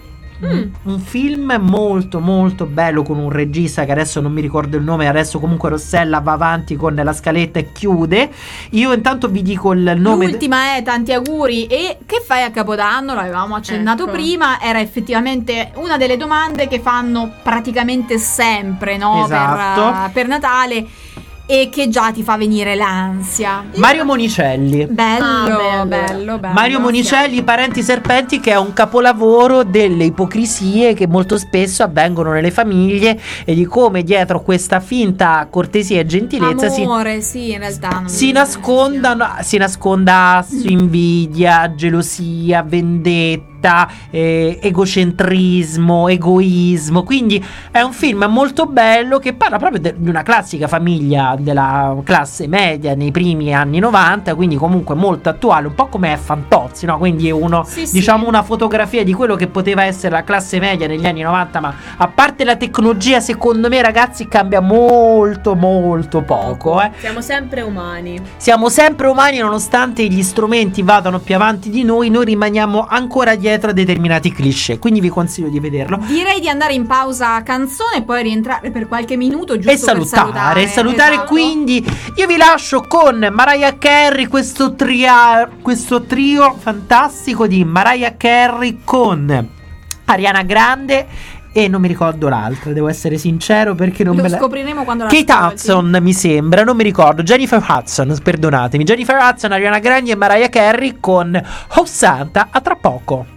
Speaker 3: Mm.
Speaker 1: Un film molto molto bello con un regista che adesso non mi ricordo il nome, adesso comunque Rossella va avanti con la scaletta e chiude. Io intanto vi dico il nome.
Speaker 2: L'ultima è tanti auguri. E che fai a Capodanno? L'avevamo accennato
Speaker 3: Ecco.
Speaker 2: prima. Era effettivamente una delle domande che fanno praticamente sempre, no?
Speaker 1: Esatto.
Speaker 2: Per, uh, per Natale. E che già ti fa venire l'ansia.
Speaker 1: Mario Monicelli.
Speaker 2: Bello,
Speaker 3: Ah, bello.
Speaker 2: bello, bello.
Speaker 1: Mario Monicelli, Parenti Serpenti, che è un capolavoro delle ipocrisie che molto spesso avvengono nelle famiglie e di come dietro questa finta cortesia e gentilezza si,
Speaker 2: Amore, sì, in realtà non
Speaker 1: si
Speaker 2: mi-
Speaker 1: nascondano, si nasconda su invidia, gelosia, vendetta, eh, egocentrismo, egoismo. Quindi è un film molto bello che parla proprio de- di una classica famiglia della classe media nei primi anni novanta, quindi comunque molto attuale, un po' come Fantozzi, no? Quindi è uno,
Speaker 2: Sì, sì.
Speaker 1: diciamo, una fotografia di quello che poteva essere la classe media negli anni novanta, ma a parte la tecnologia, secondo me, ragazzi, cambia molto molto poco, eh.
Speaker 3: Siamo sempre umani.
Speaker 1: Siamo sempre umani, nonostante gli strumenti vadano più avanti di noi, noi rimaniamo ancora dietro a determinati cliché, quindi vi consiglio di vederlo.
Speaker 2: Direi di andare in pausa canzone e poi rientrare per qualche minuto giusto
Speaker 1: E salutare,
Speaker 2: per salutare.
Speaker 1: salutare
Speaker 2: Esatto.
Speaker 1: quindi io vi lascio con Mariah Carey, questo, tria- questo trio fantastico di Mariah Carey con Ariana Grande e non mi ricordo l'altra, devo essere sincero perché non
Speaker 2: Lo
Speaker 1: me la...
Speaker 2: scopriremo quando la
Speaker 1: Kate
Speaker 2: ascolti.
Speaker 1: Hudson mi sembra, non mi ricordo. Jennifer Hudson, perdonatemi. Jennifer Hudson, Ariana Grande e Mariah Carey con Oh Santa. A tra poco.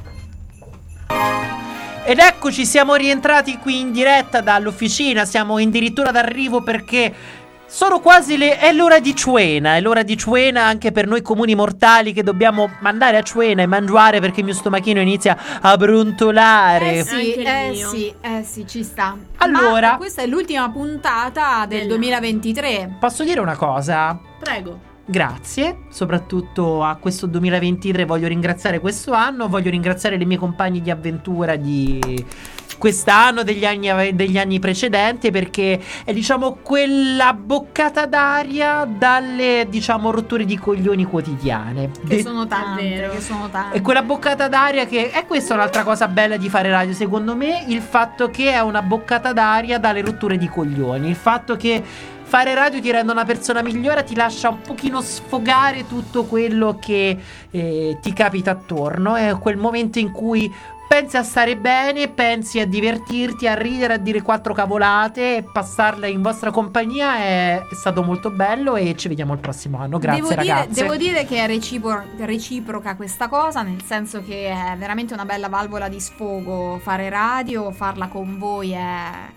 Speaker 1: Ed eccoci, siamo rientrati qui in diretta dall'officina. Siamo addirittura d'arrivo perché sono quasi le... è l'ora di cena. È l'ora di cena anche per noi comuni mortali che dobbiamo mandare a cena e mangiare perché il mio stomachino inizia a brontolare.
Speaker 2: Eh sì,
Speaker 3: Anche il
Speaker 2: eh
Speaker 3: mio.
Speaker 2: sì, eh sì, ci sta.
Speaker 1: Allora-
Speaker 2: Ma questa è l'ultima puntata del
Speaker 3: Della-
Speaker 2: duemilaventitré.
Speaker 1: Posso dire una cosa?
Speaker 3: Prego.
Speaker 1: Grazie, soprattutto a questo duemilaventitré voglio ringraziare questo anno, voglio ringraziare le mie compagne di avventura di quest'anno, degli anni, degli anni precedenti, perché è, diciamo, quella boccata d'aria dalle, diciamo, rotture di coglioni quotidiane.
Speaker 2: Che
Speaker 1: De-
Speaker 2: sono tante,
Speaker 3: Davvero.
Speaker 2: che sono tante.
Speaker 1: è quella boccata d'aria che è questa un'altra cosa bella di fare radio, secondo me, il fatto che è una boccata d'aria dalle rotture di coglioni, il fatto che fare radio ti rende una persona migliore, ti lascia un pochino sfogare tutto quello che eh, ti capita attorno. È quel momento in cui pensi a stare bene, pensi a divertirti, a ridere, a dire quattro cavolate e passarla in vostra compagnia. È, è stato molto bello e ci vediamo il prossimo anno. Grazie,
Speaker 2: devo dire,
Speaker 1: ragazze.
Speaker 2: devo dire che è recipro- reciproca questa cosa, nel senso che è veramente una bella valvola di sfogo fare radio, farla con voi è...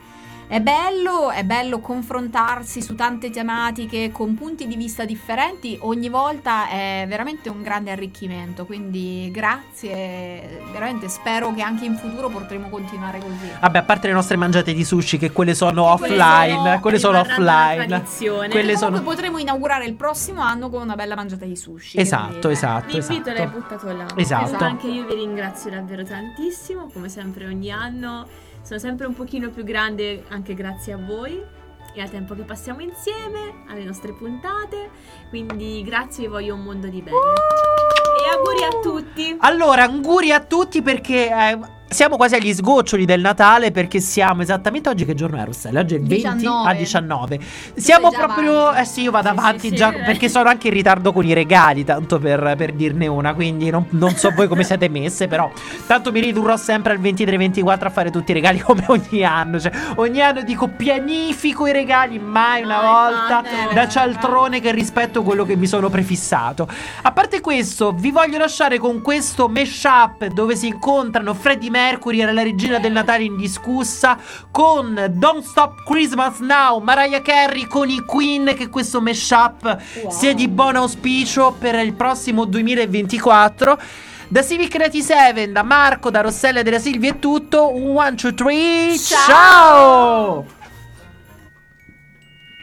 Speaker 2: è bello, è bello confrontarsi su tante tematiche con punti di vista differenti, ogni volta è veramente un grande arricchimento, quindi grazie, veramente spero che anche in futuro potremo continuare così.
Speaker 1: Vabbè, a parte le nostre mangiate di sushi che quelle sono
Speaker 3: Quelle
Speaker 1: offline,
Speaker 3: sono-
Speaker 1: quelle sono
Speaker 3: rimarranno una
Speaker 1: offline.
Speaker 3: tradizione.
Speaker 1: Quelle
Speaker 2: Comunque
Speaker 1: sono
Speaker 2: potremo inaugurare il prossimo anno con una bella mangiata di sushi.
Speaker 1: Esatto,
Speaker 2: quindi, eh.
Speaker 1: esatto,
Speaker 3: L'invito l'hai
Speaker 1: esatto.
Speaker 3: buttato là.
Speaker 1: Esatto.
Speaker 3: Anche io vi ringrazio davvero tantissimo, come sempre ogni anno. Sono sempre un pochino più grande anche grazie a voi e al tempo che passiamo insieme, alle nostre puntate. Quindi grazie, vi voglio un mondo di bene. E auguri a tutti.
Speaker 1: Allora, auguri a tutti perché eh, siamo quasi agli sgoccioli del Natale, perché siamo esattamente oggi, che giorno è, Rossella? Oggi è venti
Speaker 2: diciannove.
Speaker 1: a diciannove. Siamo
Speaker 2: sei già
Speaker 1: proprio
Speaker 2: avanti.
Speaker 1: eh sì, io vado
Speaker 3: Sì,
Speaker 1: avanti
Speaker 3: sì, sì.
Speaker 1: già perché sono anche in ritardo con i regali, tanto per, per dirne una, quindi non, non so voi come siete messe, però tanto mi ridurrò sempre al ventitré ventiquattro a fare tutti i regali come ogni anno, cioè ogni anno dico pianifico i regali, mai una
Speaker 3: No,
Speaker 1: volta
Speaker 3: infatti,
Speaker 1: da
Speaker 3: eh.
Speaker 1: cialtrone che rispetto quello che mi sono prefissato. A parte questo, vi voglio lasciare con questo mashup dove si incontrano Freddie Mercury e la regina del Natale indiscussa con Don't Stop Christmas Now, Mariah Carey con i Queen, che questo mashup
Speaker 2: Wow.
Speaker 1: sia di buon auspicio per il prossimo duemilaventiquattro. Da Civic novantasette, da Marco, da Rossella e da Silvia è tutto. Un one, two, three,
Speaker 2: Ciao!
Speaker 1: ciao!